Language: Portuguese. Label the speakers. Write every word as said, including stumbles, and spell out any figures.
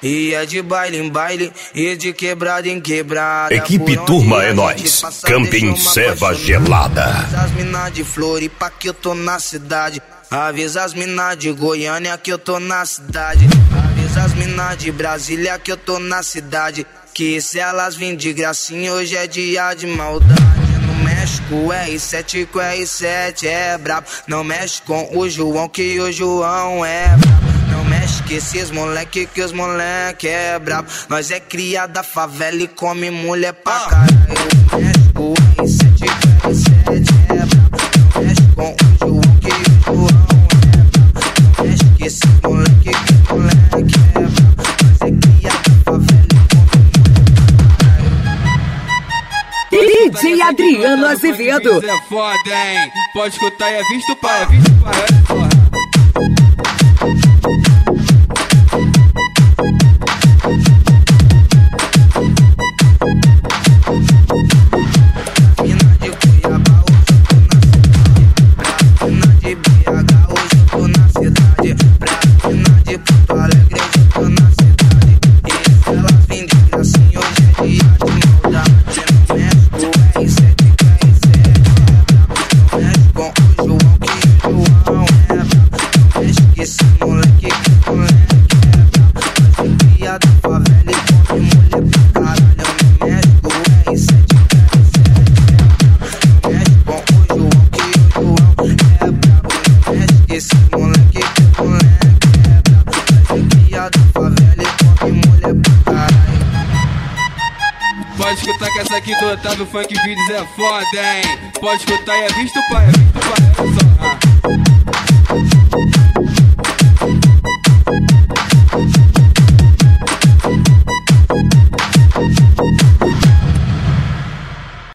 Speaker 1: E é de baile em baile, e de quebrada em quebrada.
Speaker 2: Equipe Turma é Nós, Camping Serva Gelada.
Speaker 1: As mina de Floripa que eu tô na cidade. Avisa as mina de Goiânia que eu tô na cidade. Avisa as mina de Brasília que eu tô na cidade. Que se elas vêm de gracinha hoje é dia de maldade. Não mexe com o R sete, com o R sete é brabo. Não mexe com o João que o João é brabo. Não mexe com esses moleque que os moleque é brabo. Nós é cria da favela e come mulher pra caralho. Não mexe com o R sete, com o R sete é brabo. Não mexe com o João que o João é brabo. Não mexe com esses moleque que os moleque é brabo. Nós é cria da favela e come
Speaker 3: D J Adriano Azevedo.
Speaker 4: É foda, hein? Pode escutar e é visto para, é visto para, é porra. Pode escutar que essa aqui do Otávio Funk Vídeos é foda, hein? Pode escutar e é visto pra, é visto pra, é só.